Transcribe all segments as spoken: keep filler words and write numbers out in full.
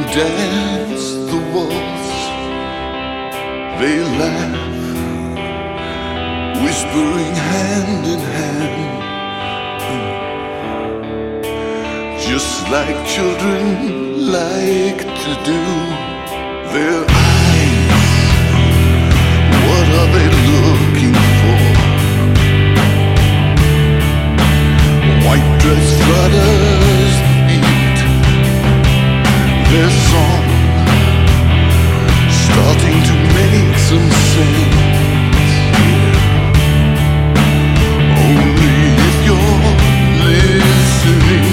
dance the waltz. They laugh, whispering hand in hand, just like children like to do. Their eyes, what are they looking for? White dress flutters the beat. Their song starting to make some sense. Only if you're listening.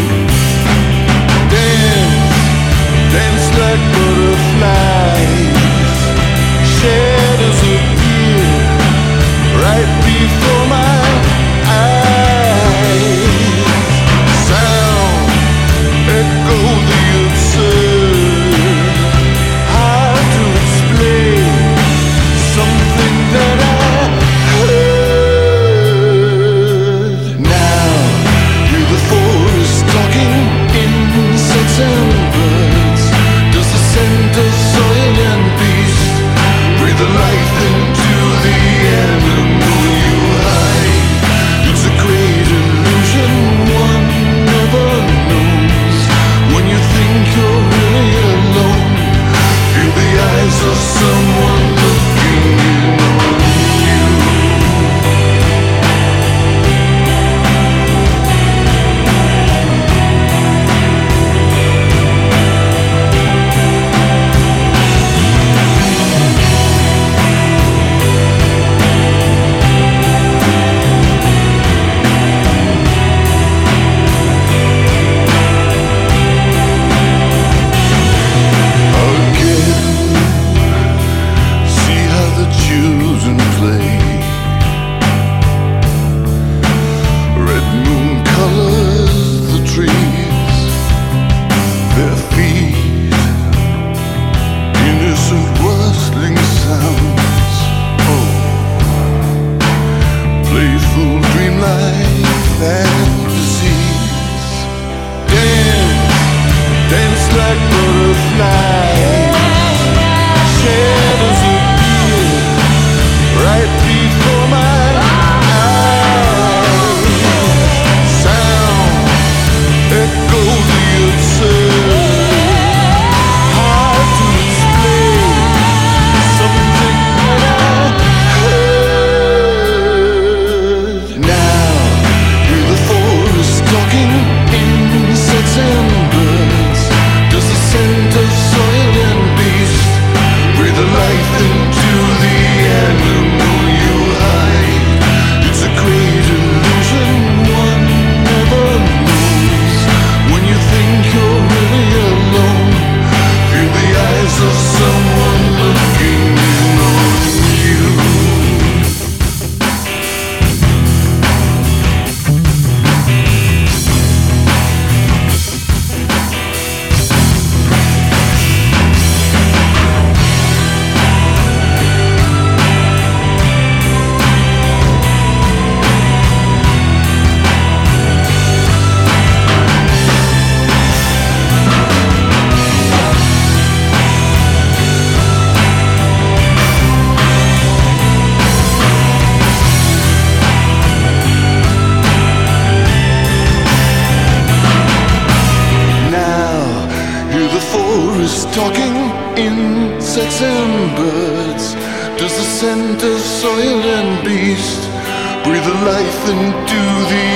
Dance, dance like butterflies. Shadows appear right before my eyes. Sound echo the absurd. Hard to explain something that I heard. Now hear the forest talking, insects and birds. Does the scent of soil and beast breathe the life into the animal you hide? It's a great illusion one never knows. When you think you're really alone, feel the eyes of someone looking in on you. Talking insects and birds. Does the scent of soil and beast breathe a life into the